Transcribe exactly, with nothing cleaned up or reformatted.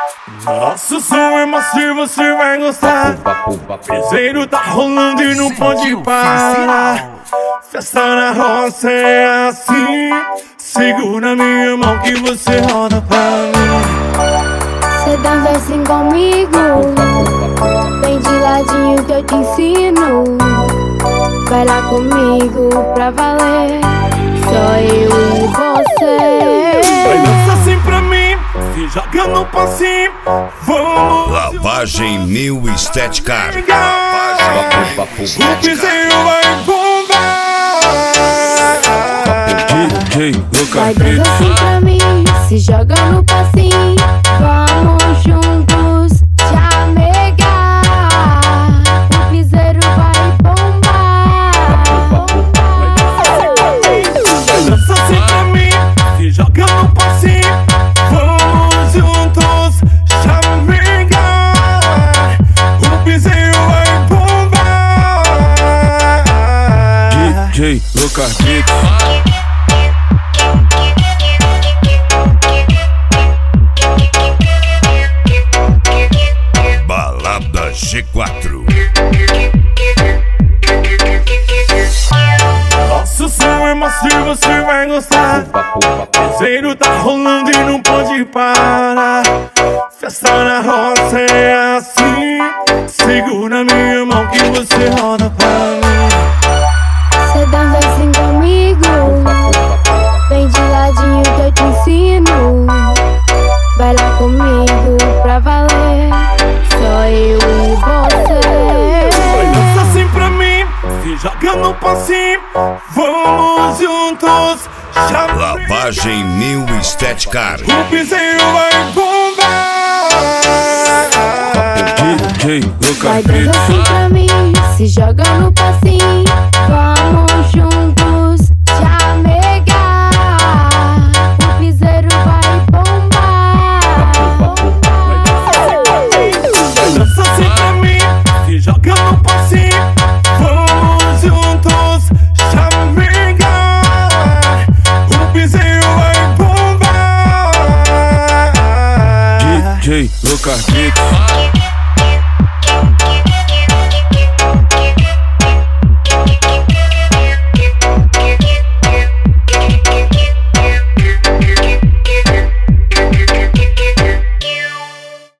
Nosso som é macio, você vai gostar. Piseiro tá rolando e não pode parar. Festa na roça é assim. Segura minha mão que você roda pra mim. Cê dança assim comigo, vem de ladinho que eu te ensino. Vai lá comigo pra valer, só eu e você. Vai dançar assim pra mim, se joga no passinho. Vamos. Lavagem New Estética. O piseiro vai bombar. D J Luca Vai dançar assim pra mim, se joga no passinho. Vamos juntos te anegar. O piseiro vai bombar. Vai dançar assim pra mim, se joga no passinho. Vamos juntos chamegar. O piseiro vai bombar. D J Luca Mix. Balada G quatro. Nosso som é macio, você vai gostar. Piseiro tá rolando e não pode parar. Festa na roça é assim. Segura minha mão que você roda pra mim. Cê dança assim comigo, vem de ladinho que eu te ensino. Vai lá comigo pra valer, só eu e você. Vai dançar assim pra mim, se joga no passinho. Vamos juntos chamegar. Lavagem New Estética. O piseiro vai bombar. D J Luca Vai Mix. dançar assim pra mim, se joga no passinho.